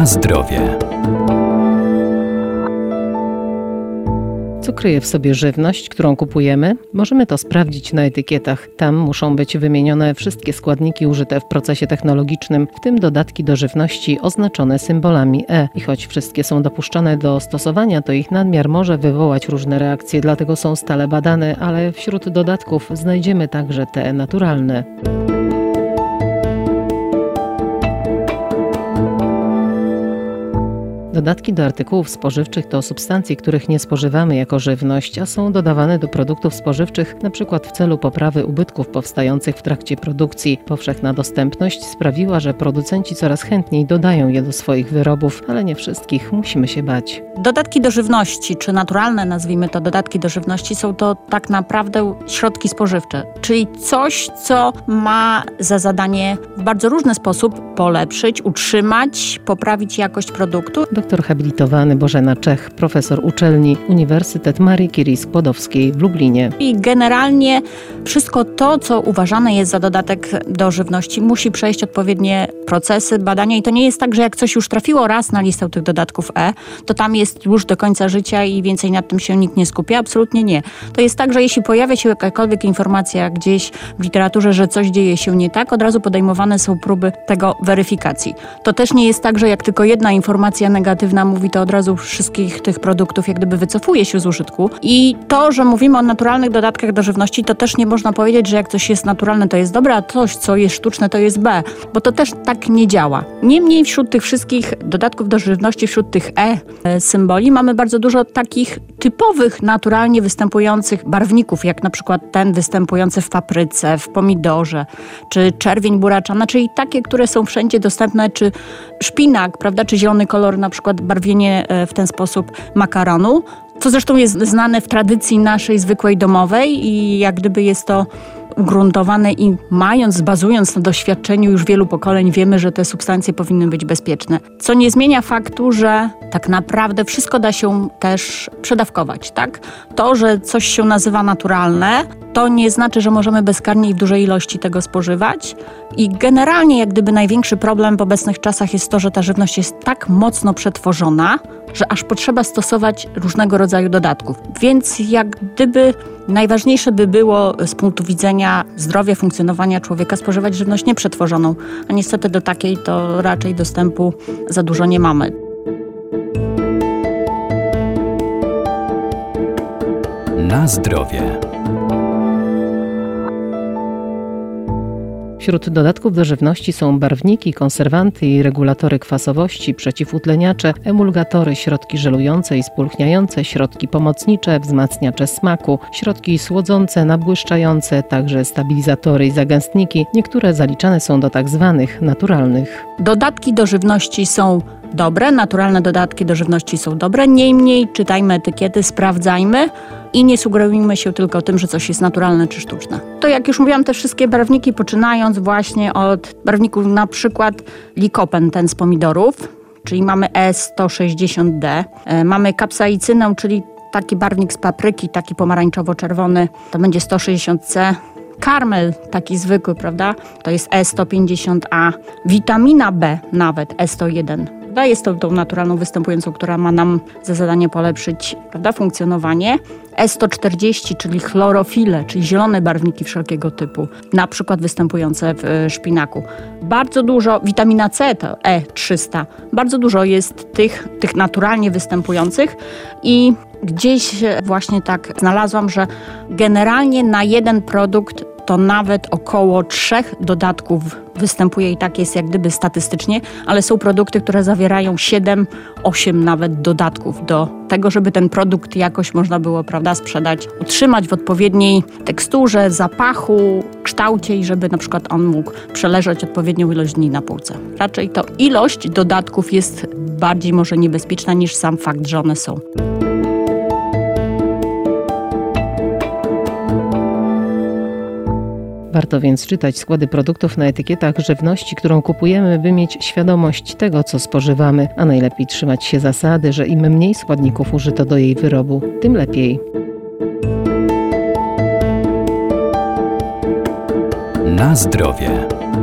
Na zdrowie. Co kryje w sobie żywność, którą kupujemy? Możemy to sprawdzić na etykietach. Tam muszą być wymienione wszystkie składniki użyte w procesie technologicznym, w tym dodatki do żywności oznaczone symbolami E. I choć wszystkie są dopuszczane do stosowania, to ich nadmiar może wywołać różne reakcje, dlatego są stale badane, ale wśród dodatków znajdziemy także te naturalne. Dodatki do artykułów spożywczych to substancje, których nie spożywamy jako żywność, a są dodawane do produktów spożywczych np. w celu poprawy ubytków powstających w trakcie produkcji. Powszechna dostępność sprawiła, że producenci coraz chętniej dodają je do swoich wyrobów, ale nie wszystkich musimy się bać. Dodatki do żywności, czy naturalne nazwijmy to dodatki do żywności, są to tak naprawdę środki spożywcze, czyli coś, co ma za zadanie w bardzo różny sposób polepszyć, utrzymać, poprawić jakość produktu. Doktor habilitowany Bożena Czech, profesor uczelni Uniwersytet Marii Curie-Skłodowskiej w Lublinie. I generalnie wszystko to, co uważane jest za dodatek do żywności, musi przejść odpowiednie procesy, badania i to nie jest tak, że jak coś już trafiło raz na listę tych dodatków E, to tam jest już do końca życia i więcej nad tym się nikt nie skupia. Absolutnie nie. To jest tak, że jeśli pojawia się jakakolwiek informacja gdzieś w literaturze, że coś dzieje się nie tak, od razu podejmowane są próby tego weryfikacji. To też nie jest tak, że jak tylko jedna informacja negatywna mówi, to od razu wszystkich tych produktów jak gdyby wycofuje się z użytku. I to, że mówimy o naturalnych dodatkach do żywności, to też nie można powiedzieć, że jak coś jest naturalne, to jest dobre, a coś, co jest sztuczne, to jest B, bo to też tak nie działa. Niemniej wśród tych wszystkich dodatków do żywności, wśród tych symboli mamy bardzo dużo takich typowych, naturalnie występujących barwników, jak na przykład ten występujący w papryce, w pomidorze, czy czerwień buraczana, czyli takie, które są wszędzie dostępne, czy szpinak, prawda, czy zielony kolor, na przykład barwienie w ten sposób makaronu, co zresztą jest znane w tradycji naszej zwykłej domowej i jak gdyby jest to ugruntowane i bazując na doświadczeniu już wielu pokoleń, wiemy, że te substancje powinny być bezpieczne. Co nie zmienia faktu, że tak naprawdę wszystko da się też przedawkować, tak? To, że coś się nazywa naturalne, to nie znaczy, że możemy bezkarnie i w dużej ilości tego spożywać. I generalnie jak gdyby największy problem w obecnych czasach jest to, że ta żywność jest tak mocno przetworzona, że aż potrzeba stosować różnego rodzaju dodatków. Więc jak gdyby najważniejsze by było z punktu widzenia zdrowia, funkcjonowania człowieka spożywać żywność nieprzetworzoną, a niestety do takiej to raczej dostępu za dużo nie mamy. Na zdrowie. Wśród dodatków do żywności są barwniki, konserwanty i regulatory kwasowości, przeciwutleniacze, emulgatory, środki żelujące i spulchniające, środki pomocnicze, wzmacniacze smaku, środki słodzące, nabłyszczające, także stabilizatory i zagęstniki. Niektóre zaliczane są do tak zwanych naturalnych. Dodatki do żywności są dobre, naturalne dodatki do żywności są dobre, niemniej czytajmy etykiety, sprawdzajmy i nie sugerujmy się tylko tym, że coś jest naturalne czy sztuczne. To jak już mówiłam, te wszystkie barwniki, poczynając właśnie od barwników na przykład likopen, ten z pomidorów, czyli mamy E160D, mamy kapsaicynę, czyli taki barwnik z papryki, taki pomarańczowo-czerwony, to będzie 160C. Karmel, taki zwykły, prawda, to jest E150A. Witamina B nawet E101. Jest to tą naturalną występującą, która ma nam za zadanie polepszyć, prawda, funkcjonowanie. E140, czyli chlorofile, czyli zielone barwniki wszelkiego typu, na przykład występujące w szpinaku. Bardzo dużo, witamina C to E300, bardzo dużo jest tych naturalnie występujących i gdzieś właśnie tak znalazłam, że generalnie na jeden produkt to nawet około 3 dodatków występuje i tak jest jak gdyby statystycznie, ale są produkty, które zawierają 7, 8 nawet dodatków do tego, żeby ten produkt jakoś można było, prawda, sprzedać, utrzymać w odpowiedniej teksturze, zapachu, kształcie i żeby na przykład on mógł przeleżeć odpowiednią ilość dni na półce. Raczej to ilość dodatków jest bardziej może niebezpieczna niż sam fakt, że one są. Warto więc czytać składy produktów na etykietach żywności, którą kupujemy, by mieć świadomość tego, co spożywamy, a najlepiej trzymać się zasady, że im mniej składników użyto do jej wyrobu, tym lepiej. Na zdrowie.